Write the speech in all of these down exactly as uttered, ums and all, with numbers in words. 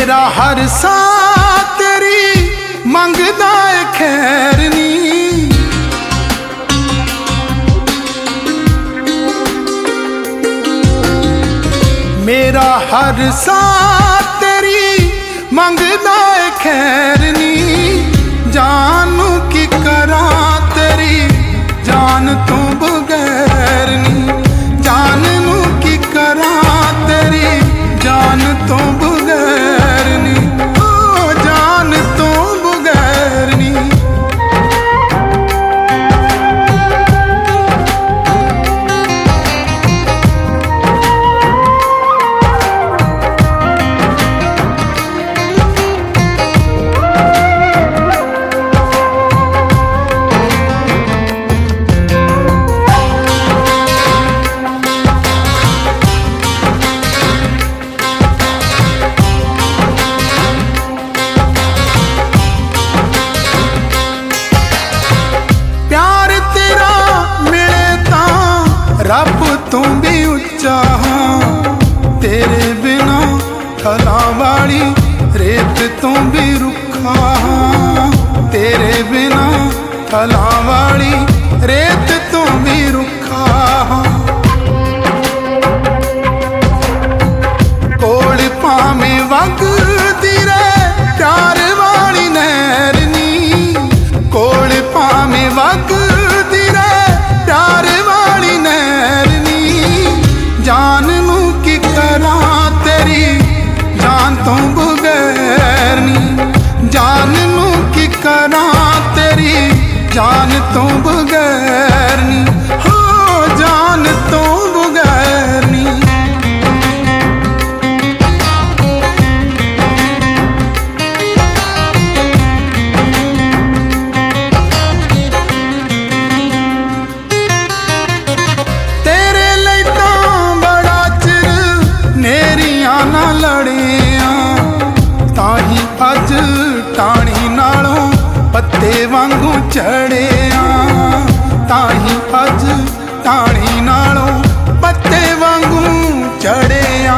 मेरा हर सा तेरी मंगदा है खैर नी। मेरा हर सा तेरी मंगदा है खैर नी। जानू की करा तेरी जान तू बगैर नी। जानू की करा तेरी जान तो बगैर नी। ओ जान तो बगैर नी। रब तू भी उच्चा हाँ, तेरे बिना थला वाली रेत तू भी रुखा हाँ। तेरे बिना थला वाली रेत तू भी रुखा हाँ। कोल पावे वगदी रे प्यार वाली नहर नी। कोल पावे वगदी रे प्यार वाली नहर नी। जान नू की करा तेरी जान तो बगैर नी। जान नू की करा तेरी जान तो बगैर नी। हो जान तो बगैर नी। ना लड़िया ताही अज टाणी नालों पत्ते वांगू चढ़िया। ताही अज टाणी नालों पत्ते वांगू चढ़िया।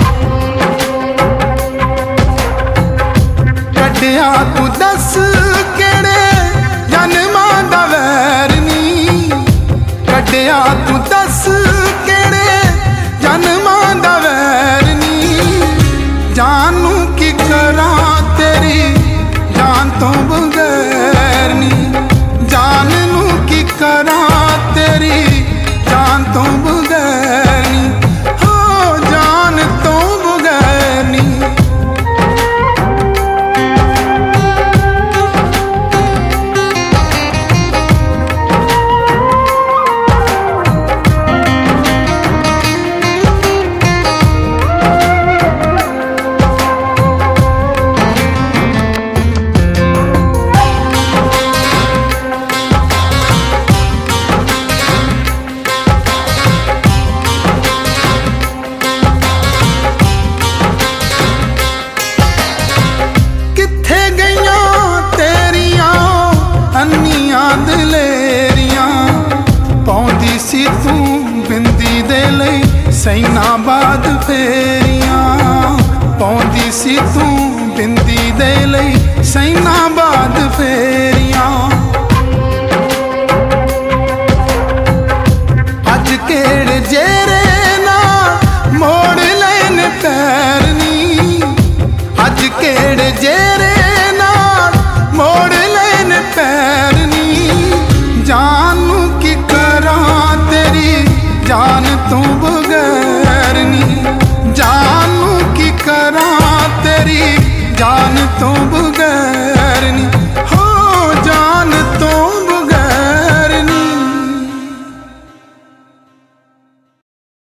कढ़िया तू दस केड़े जन्मां दा वैर नी। कढ़िया तू दस केड़े जन्मां दा वैर नी। जानू की करा तेरी जान तो बगैर नी। जानू की करा तेरी जान तो बगैर नी। हो जान तो बगैर नी। दलेरियां पौंदी सी तू बिंदी दे लई सैना बाद फेरियां। पौंदी सी तू